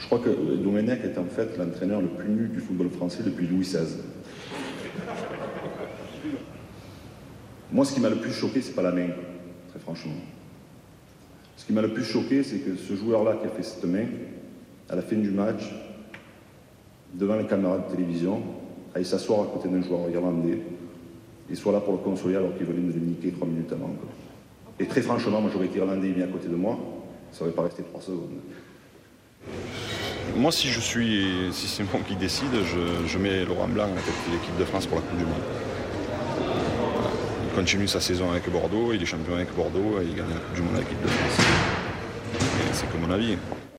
crois que Domenech est en fait l'entraîneur le plus nul du football français depuis Louis XVI. Moi, ce qui m'a le plus choqué, c'est pas la main, très franchement. Ce qui m'a le plus choqué, c'est que ce joueur-là qui a fait cette main, à la fin du match, devant les caméras de télévision, aille s'asseoir à côté d'un joueur irlandais et soit là pour le consoler alors qu'il venait de le niquer 3 minutes avant. Quoi. Et très franchement, moi j'aurais été irlandais mis à côté de moi, ça n'aurait pas resté 3 secondes. Moi, si c'est moi qui décide, je mets Laurent Blanc à la tête de l'équipe de France pour la Coupe du Monde. Voilà. Il continue sa saison avec Bordeaux, il est champion avec Bordeaux et il gagne la Coupe du Monde avec l'équipe de France. Et c'est que mon avis.